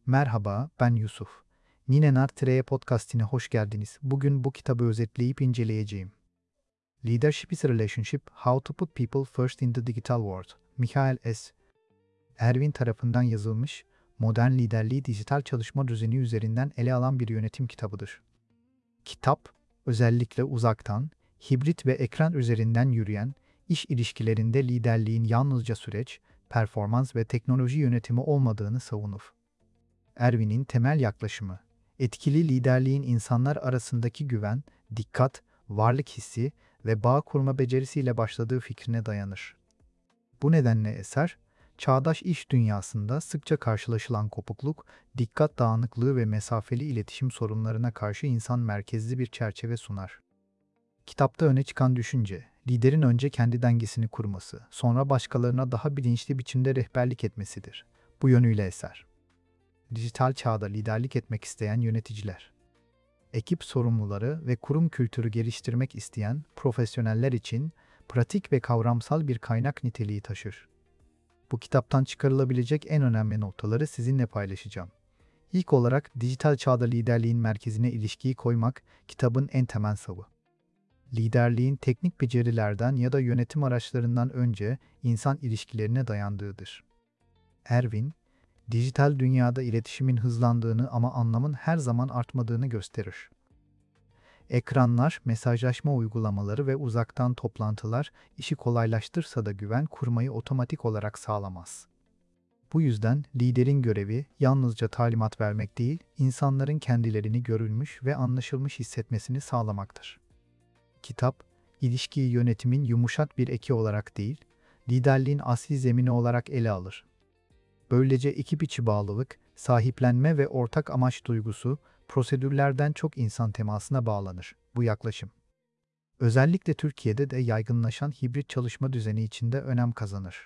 Merhaba, ben Yusuf. Ninenar Treye Podcast'ine hoş geldiniz. Bugün bu kitabı özetleyip inceleyeceğim. Leadership is a Relationship, How to Put People First in the Digital World. Michael S. Ervin tarafından yazılmış, modern liderliği dijital çalışma düzeni üzerinden ele alan bir yönetim kitabıdır. Kitap, özellikle uzaktan, hibrit ve ekran üzerinden yürüyen, iş ilişkilerinde liderliğin yalnızca süreç, performans ve teknoloji yönetimi olmadığını savunur. Ervin'in temel yaklaşımı, etkili liderliğin insanlar arasındaki güven, dikkat, varlık hissi ve bağ kurma becerisiyle başladığı fikrine dayanır. Bu nedenle eser, çağdaş iş dünyasında sıkça karşılaşılan kopukluk, dikkat dağınıklığı ve mesafeli iletişim sorunlarına karşı insan merkezli bir çerçeve sunar. Kitapta öne çıkan düşünce, liderin önce kendi dengesini kurması, sonra başkalarına daha bilinçli biçimde rehberlik etmesidir. Bu yönüyle eser. Dijital çağda liderlik etmek isteyen yöneticiler, ekip sorumluları ve kurum kültürü geliştirmek isteyen profesyoneller için pratik ve kavramsal bir kaynak niteliği taşır. Bu kitaptan çıkarılabilecek en önemli noktaları sizinle paylaşacağım. İlk olarak dijital çağda liderliğin merkezine ilişkiyi koymak kitabın en temel savı. Liderliğin teknik becerilerden ya da yönetim araçlarından önce insan ilişkilerine dayandığıdır. Ervin, dijital dünyada iletişimin hızlandığını ama anlamın her zaman artmadığını gösterir. Ekranlar, mesajlaşma uygulamaları ve uzaktan toplantılar işi kolaylaştırsa da güven kurmayı otomatik olarak sağlamaz. Bu yüzden liderin görevi yalnızca talimat vermek değil, insanların kendilerini görülmüş ve anlaşılmış hissetmesini sağlamaktır. Kitap, ilişkiyi yönetimin yumuşak bir eki olarak değil, liderliğin asli zemini olarak ele alır. Böylece ekip içi bağlılık, sahiplenme ve ortak amaç duygusu, prosedürlerden çok insan temasına bağlanır. Bu yaklaşım, özellikle Türkiye'de de yaygınlaşan hibrit çalışma düzeni içinde önem kazanır.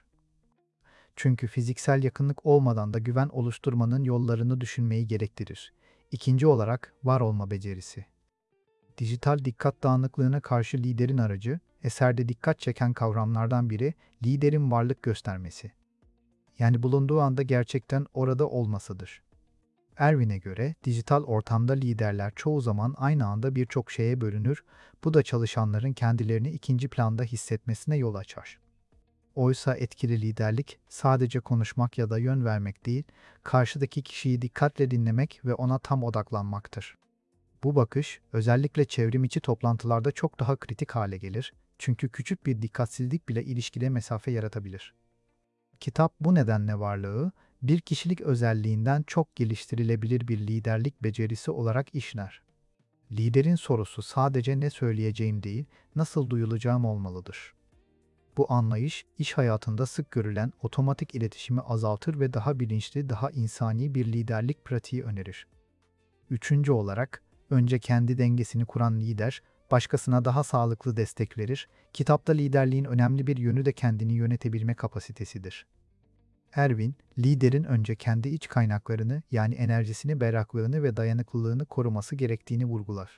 Çünkü fiziksel yakınlık olmadan da güven oluşturmanın yollarını düşünmeyi gerektirir. İkinci olarak, var olma becerisi. Dijital dikkat dağınıklığına karşı liderin aracı, eserde dikkat çeken kavramlardan biri, liderin varlık göstermesi. Yani bulunduğu anda gerçekten orada olmasıdır. Ervin'e göre dijital ortamda liderler çoğu zaman aynı anda birçok şeye bölünür, bu da çalışanların kendilerini ikinci planda hissetmesine yol açar. Oysa etkili liderlik sadece konuşmak ya da yön vermek değil, karşıdaki kişiyi dikkatle dinlemek ve ona tam odaklanmaktır. Bu bakış özellikle çevrim içi toplantılarda çok daha kritik hale gelir, çünkü küçük bir dikkatsizlik bile ilişkide mesafe yaratabilir. Kitap bu nedenle varlığı, bir kişilik özelliğinden çok geliştirilebilir bir liderlik becerisi olarak işler. Liderin sorusu sadece ne söyleyeceğim değil, nasıl duyulacağım olmalıdır. Bu anlayış, iş hayatında sık görülen otomatik iletişimi azaltır ve daha bilinçli, daha insani bir liderlik pratiği önerir. Üçüncü olarak, önce kendi dengesini kuran lider, başkasına daha sağlıklı destek verir. Kitapta liderliğin önemli bir yönü de kendini yönetebilme kapasitesidir. Ervin, liderin önce kendi iç kaynaklarını yani enerjisini, berraklığını ve dayanıklılığını koruması gerektiğini vurgular.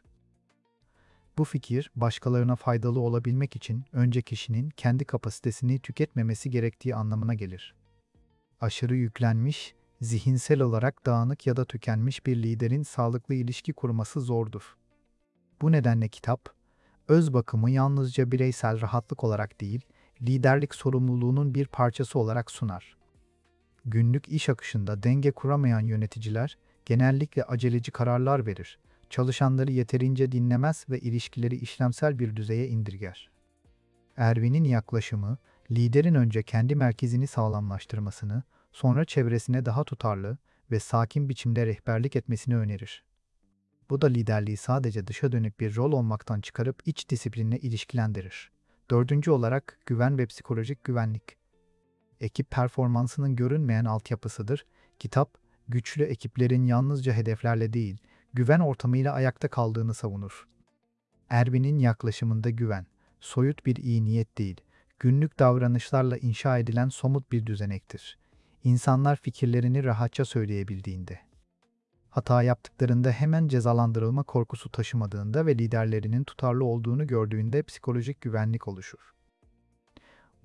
Bu fikir, başkalarına faydalı olabilmek için önce kişinin kendi kapasitesini tüketmemesi gerektiği anlamına gelir. Aşırı yüklenmiş, zihinsel olarak dağınık ya da tükenmiş bir liderin sağlıklı ilişki kurması zordur. Bu nedenle kitap, öz bakımı yalnızca bireysel rahatlık olarak değil, liderlik sorumluluğunun bir parçası olarak sunar. Günlük iş akışında denge kuramayan yöneticiler genellikle aceleci kararlar verir, çalışanları yeterince dinlemez ve ilişkileri işlemsel bir düzeye indirger. Ervin'in yaklaşımı, liderin önce kendi merkezini sağlamlaştırmasını, sonra çevresine daha tutarlı ve sakin biçimde rehberlik etmesini önerir. Bu da liderliği sadece dışa dönük bir rol olmaktan çıkarıp iç disiplinle ilişkilendirir. Dördüncü olarak güven ve psikolojik güvenlik. Ekip performansının görünmeyen altyapısıdır. Kitap, güçlü ekiplerin yalnızca hedeflerle değil, güven ortamıyla ayakta kaldığını savunur. Ervin'in yaklaşımında güven, soyut bir iyi niyet değil, günlük davranışlarla inşa edilen somut bir düzenektir. İnsanlar fikirlerini rahatça söyleyebildiğinde, hata yaptıklarında hemen cezalandırılma korkusu taşımadığında ve liderlerinin tutarlı olduğunu gördüğünde psikolojik güvenlik oluşur.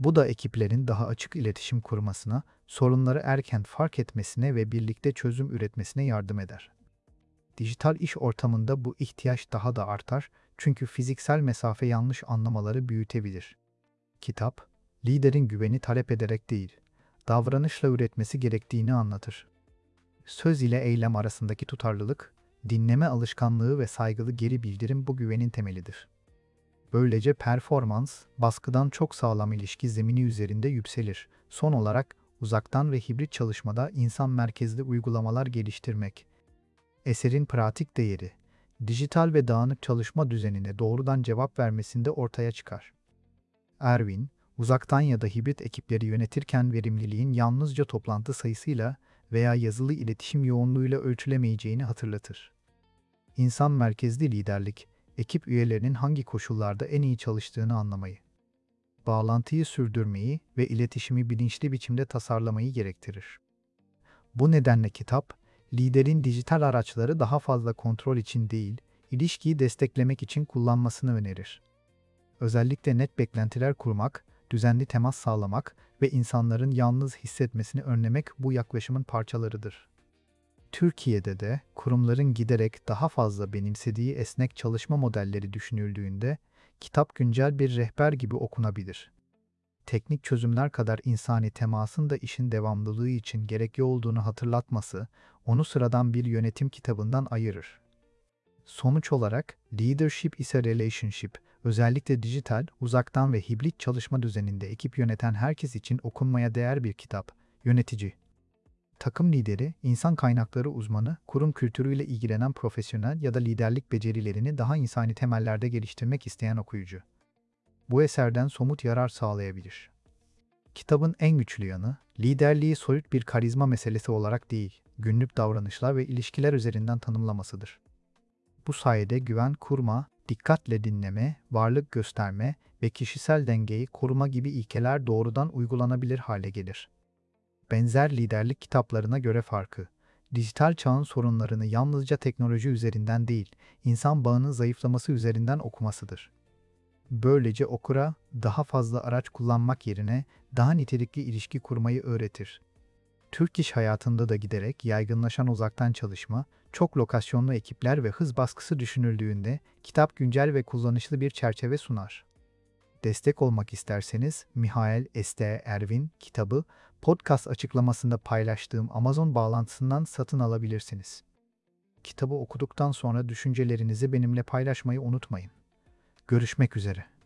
Bu da ekiplerin daha açık iletişim kurmasına, sorunları erken fark etmesine ve birlikte çözüm üretmesine yardım eder. Dijital iş ortamında bu ihtiyaç daha da artar çünkü fiziksel mesafe yanlış anlamaları büyütebilir. Kitap, liderin güveni talep ederek değil, davranışla üretmesi gerektiğini anlatır. Söz ile eylem arasındaki tutarlılık, dinleme alışkanlığı ve saygılı geri bildirim bu güvenin temelidir. Böylece performans, baskıdan çok sağlam ilişki zemini üzerinde yükselir. Son olarak, uzaktan ve hibrit çalışmada insan merkezli uygulamalar geliştirmek. Eserin pratik değeri, dijital ve dağınık çalışma düzenine doğrudan cevap vermesinde ortaya çıkar. Erwin, uzaktan ya da hibrit ekipleri yönetirken verimliliğin yalnızca toplantı sayısıyla veya yazılı iletişim yoğunluğuyla ölçülemeyeceğini hatırlatır. İnsan merkezli liderlik, ekip üyelerinin hangi koşullarda en iyi çalıştığını anlamayı, bağlantıyı sürdürmeyi ve iletişimi bilinçli biçimde tasarlamayı gerektirir. Bu nedenle kitap, liderin dijital araçları daha fazla kontrol için değil, ilişkiyi desteklemek için kullanmasını önerir. Özellikle net beklentiler kurmak, düzenli temas sağlamak ve insanların yalnız hissetmesini önlemek bu yaklaşımın parçalarıdır. Türkiye'de de kurumların giderek daha fazla benimsediği esnek çalışma modelleri düşünüldüğünde, kitap güncel bir rehber gibi okunabilir. Teknik çözümler kadar insani temasın da işin devamlılığı için gerekli olduğunu hatırlatması, onu sıradan bir yönetim kitabından ayırır. Sonuç olarak, Leadership is a Relationship, özellikle dijital, uzaktan ve hibrit çalışma düzeninde ekip yöneten herkes için okunmaya değer bir kitap. Yönetici, takım lideri, insan kaynakları uzmanı, kurum kültürüyle ilgilenen profesyonel ya da liderlik becerilerini daha insani temellerde geliştirmek isteyen okuyucu. Bu eserden somut yarar sağlayabilir. Kitabın en güçlü yanı, liderliği soyut bir karizma meselesi olarak değil, günlük davranışlar ve ilişkiler üzerinden tanımlamasıdır. Bu sayede güven kurma, dikkatle dinleme, varlık gösterme ve kişisel dengeyi koruma gibi ilkeler doğrudan uygulanabilir hale gelir. Benzer liderlik kitaplarına göre farkı, dijital çağın sorunlarını yalnızca teknoloji üzerinden değil, insan bağının zayıflaması üzerinden okumasıdır. Böylece okura daha fazla araç kullanmak yerine daha nitelikli ilişki kurmayı öğretir. Türk iş hayatında da giderek yaygınlaşan uzaktan çalışma, çok lokasyonlu ekipler ve hız baskısı düşünüldüğünde kitap güncel ve kullanışlı bir çerçeve sunar. Destek olmak isterseniz Mihail S.T. Ervin kitabı podcast açıklamasında paylaştığım Amazon bağlantısından satın alabilirsiniz. Kitabı okuduktan sonra düşüncelerinizi benimle paylaşmayı unutmayın. Görüşmek üzere.